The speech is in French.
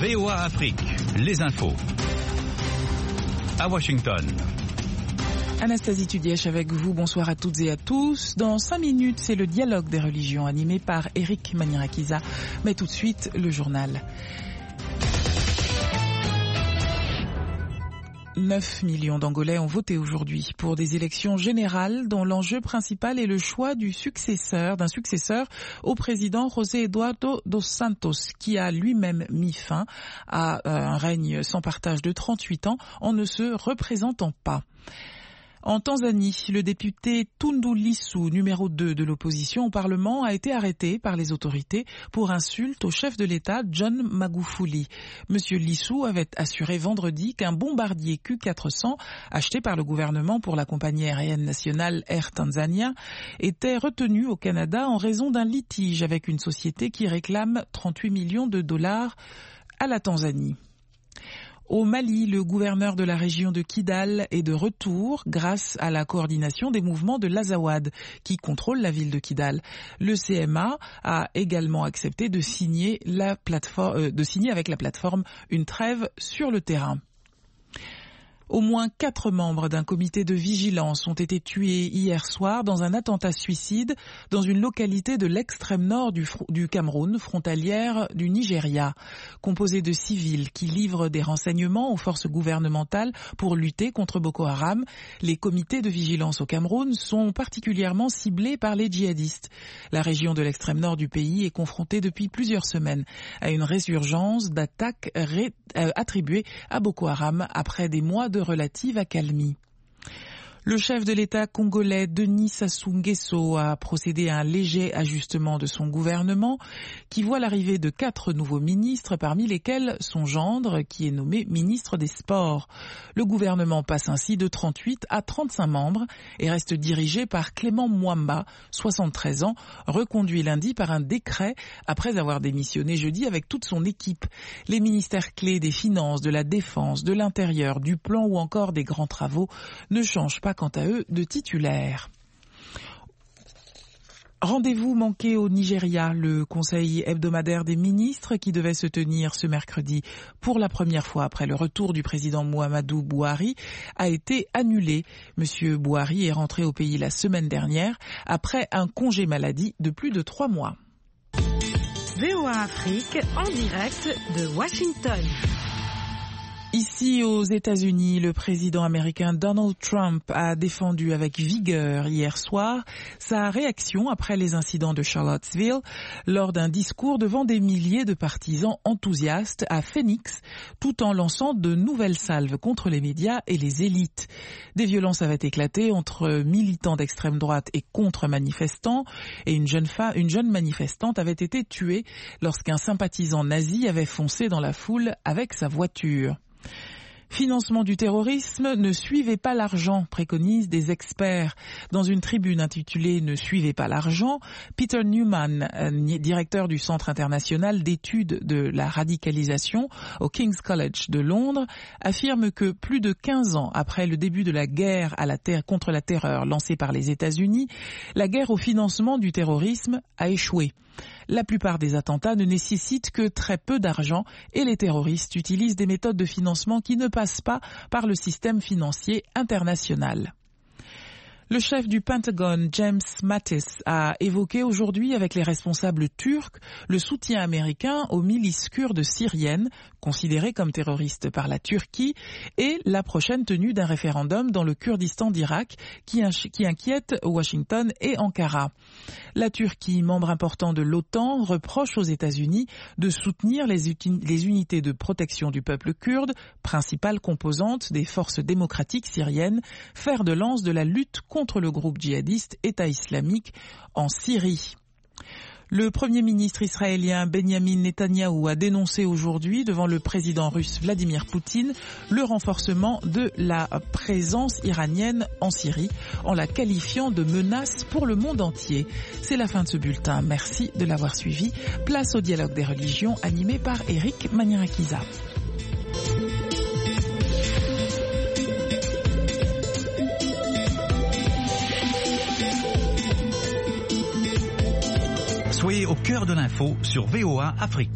VOA Afrique, les infos. À Washington. Anastasie Tudièche avec vous, bonsoir à toutes et à tous. Dans 5 minutes, c'est le dialogue des religions animé par Eric Maniarakiza. Mais tout de suite, le journal. 9 millions d'Angolais ont voté aujourd'hui pour des élections générales dont l'enjeu principal est le choix d'un successeur au président José Eduardo dos Santos, qui a lui-même mis fin à un règne sans partage de 38 ans en ne se représentant pas. En Tanzanie, le député Tundu Lissu, numéro 2 de l'opposition au Parlement, a été arrêté par les autorités pour insulte au chef de l'État, John Magufuli. Monsieur Lissu avait assuré vendredi qu'un bombardier Q400, acheté par le gouvernement pour la compagnie aérienne nationale Air Tanzania, était retenu au Canada en raison d'un litige avec une société qui réclame 38 millions de dollars à la Tanzanie. Au Mali, le gouverneur de la région de Kidal est de retour grâce à la coordination des mouvements de l'Azawad qui contrôle la ville de Kidal. Le CMA a également accepté de signer avec la plateforme une trêve sur le terrain. Au moins 4 membres d'un comité de vigilance ont été tués hier soir dans un attentat suicide dans une localité de l'extrême nord du Cameroun, frontalière du Nigeria. Composé de civils qui livrent des renseignements aux forces gouvernementales pour lutter contre Boko Haram, les comités de vigilance au Cameroun sont particulièrement ciblés par les djihadistes. La région de l'extrême nord du pays est confrontée depuis plusieurs semaines à une résurgence d'attaques attribuées à Boko Haram après des mois de relative accalmie. Le chef de l'État congolais Denis Sassou Nguesso a procédé à un léger ajustement de son gouvernement qui voit l'arrivée de 4 nouveaux ministres, parmi lesquels son gendre qui est nommé ministre des Sports. Le gouvernement passe ainsi de 38 à 35 membres et reste dirigé par Clément Mwamba, 73 ans, reconduit lundi par un décret après avoir démissionné jeudi avec toute son équipe. Les ministères clés des Finances, de la Défense, de l'Intérieur, du Plan ou encore des grands travaux ne changent pas quant à eux de titulaires. Rendez-vous manqué au Nigeria, le conseil hebdomadaire des ministres qui devait se tenir ce mercredi pour la première fois après le retour du président Muhammadu Buhari a été annulé. Monsieur Buhari est rentré au pays la semaine dernière après un congé maladie de plus de 3 mois. VOA Afrique en direct de Washington. Ici aux États-Unis, le président américain Donald Trump a défendu avec vigueur hier soir sa réaction après les incidents de Charlottesville lors d'un discours devant des milliers de partisans enthousiastes à Phoenix, tout en lançant de nouvelles salves contre les médias et les élites. Des violences avaient éclaté entre militants d'extrême droite et contre-manifestants et une jeune manifestante avait été tuée lorsqu'un sympathisant nazi avait foncé dans la foule avec sa voiture. Financement du terrorisme, ne suivez pas l'argent, préconisent des experts. Dans une tribune intitulée « Ne suivez pas l'argent », Peter Newman, directeur du Centre international d'études de la radicalisation au King's College de Londres, affirme que plus de 15 ans après le début de la guerre contre la terreur lancée par les États-Unis, la guerre au financement du terrorisme a échoué. La plupart des attentats ne nécessitent que très peu d'argent et les terroristes utilisent des méthodes de financement qui ne passent pas par le système financier international. Le chef du Pentagone, James Mattis, a évoqué aujourd'hui avec les responsables turcs le soutien américain aux milices kurdes syriennes, considérées comme terroristes par la Turquie, et la prochaine tenue d'un référendum dans le Kurdistan d'Irak qui inquiète Washington et Ankara. La Turquie, membre important de l'OTAN, reproche aux États-Unis de soutenir les unités de protection du peuple kurde, principale composante des forces démocratiques syriennes, fer de lance de la lutte contre le groupe djihadiste État islamique en Syrie. Le Premier ministre israélien Benjamin Netanyahou a dénoncé aujourd'hui devant le président russe Vladimir Poutine le renforcement de la présence iranienne en Syrie en la qualifiant de menace pour le monde entier. C'est la fin de ce bulletin. Merci de l'avoir suivi. Place au dialogue des religions animé par Eric Maniarakiza. Soyez au cœur de l'info sur VOA Afrique.